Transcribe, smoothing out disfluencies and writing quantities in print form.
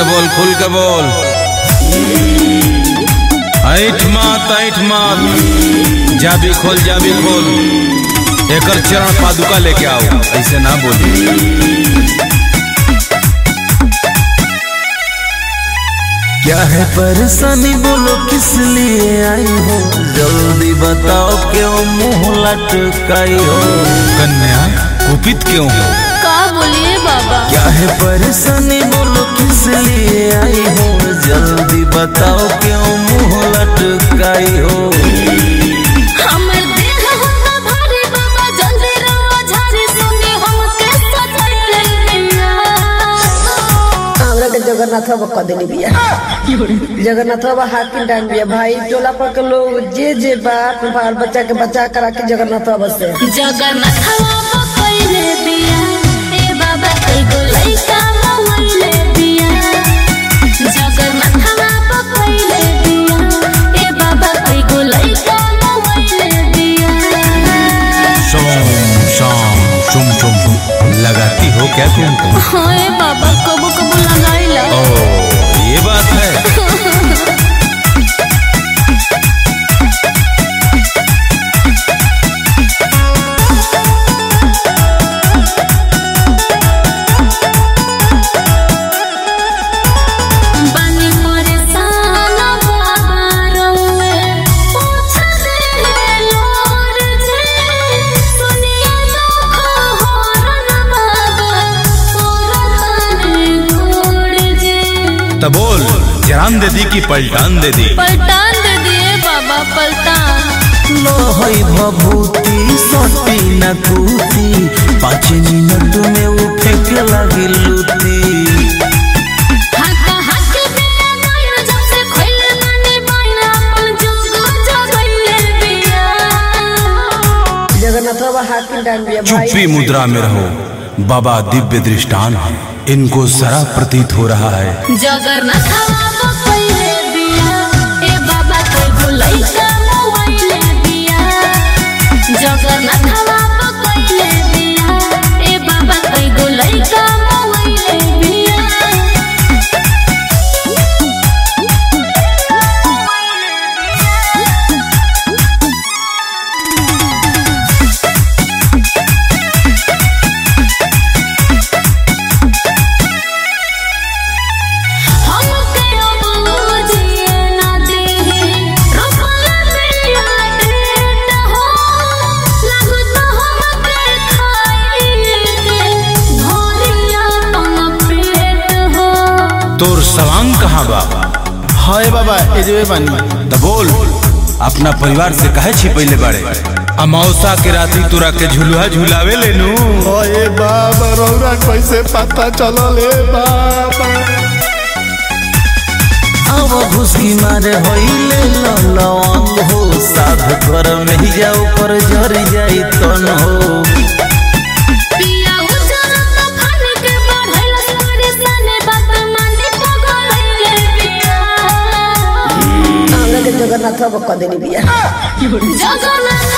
बोल, खुल के बोल। ऐठ मत, जाबी खोल, जाबी खोल। एकर चरण पादुका लेके आओ, ऐसे ना बोली। क्या है परेशानी बोलो, किस लिए आई हो? जल्दी बताओ, क्यों मुंह लटकाई हो? कन्या कुपित क्यों हो? का बोलिए बाबा? क्या है परेशानी बोलो, किस लिए आई हो? जल्दी बताओ, क्यों मुंह लटकाई हो? हमर देह होता भारी बाबा, जल्दी रहो झारी सुनी हमके सताइले बिया। हमरा के जगन्नाथ बाबा कह देली बिया। जगन्नाथ बाबा हाकिम डांग बिया भाई। टोला पर के लोग जे बात बाल बच्चा के बचा करा के जगन्नाथ बाबा से। जगन्नाथ बाबा कइले बिया, ए बाबा कई गो लइका मोइले बिया। जगन्नाथ बाबा कइले बिया, ए बाबा कई गो लइका मोइले बिया। सोम शाम चुम चुम लगाती हो क्या तुम? हाँ ए बाबा कबो कबो लगाइला। ओ ये बात है। बानी परेशान बाबा रउए, पूछ दे लोर जे। सुनिया दुख होरन बाबा, औरतने गोड़ जे। तो बोल, जरान दे दी कि पलटान दे दी? पलटान दे दिए बाबा, पलटान। लोहई भभूति सटी न कूती, 5 मिनट में वो फेंक लगी लूती। हाका हाकी बिया गइल, जब से खइले माने बाइना अपन जुग जगइले बिया। जगन्नाथ बाबा हाकिम डांग बिया भाई। चुप्पी मुद्रा में रहो, बाबा दिव्य दृष्टान है, इनको जरा प्रतीत हो रहा है। जगन्नाथ बाबा कइले बिया, ए बाबा कई गो लइका मोइले बिया। जगन्नाथ बाबा कइले बिया, ए बाबा कई गो लइका मोइले बिया। हमके अब जिए ना देहे, रोपला बिया डेट हो। लागत हमके खाए के, भरिया अपन पेट हो। तोर सवांग कहाँ बा? हाय बाबा एजवे बानी। तो बोल, अपना परिवार से काहे छिपैले बाड़े? अमावसा के राती तोरा के झुलुआ झुलावे लेनू। ओए बाबा रौरा कैसे पता चलल हे बाबा? अब घुसकी मारे होइले ललवांग हो, साध कर में ही जाओ पर जर जाई तन हो। पिया उजरत खाने के बढ़ैला परेशानी, बात माने पगलैले बिया। हमरा के जगन्नाथ बाबा कह देली बिया। जगन्नाथ